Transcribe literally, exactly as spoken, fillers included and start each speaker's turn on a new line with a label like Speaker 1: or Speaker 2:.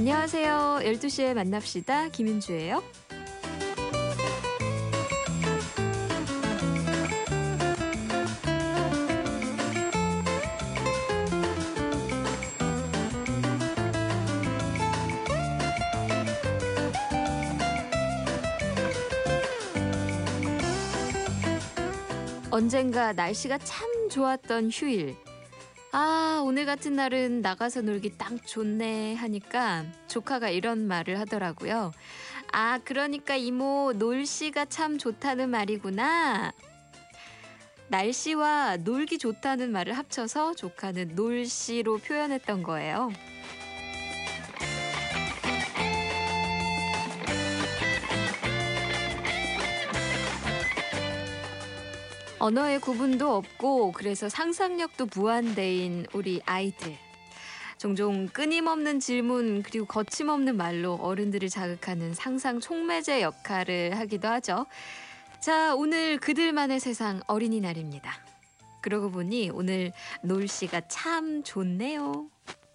Speaker 1: 안녕하세요. 열두 시에 만납시다. 김은주예요. 언젠가 날씨가 참 좋았던 휴일. 아, 오늘 같은 날은 나가서 놀기 딱 좋네 하니까 조카가 이런 말을 하더라고요. 아, 그러니까 이모 놀씨가 참 좋다는 말이구나. 날씨와 놀기 좋다는 말을 합쳐서 조카는 놀씨로 표현했던 거예요. 언어의 구분도 없고 그래서 상상력도 무한대인 우리 아이들. 종종 끊임없는 질문 그리고 거침없는 말로 어른들을 자극하는 상상 촉매제 역할을 하기도 하죠. 자, 오늘 그들만의 세상 어린이날입니다. 그러고 보니 오늘 놀씨가 참 좋네요.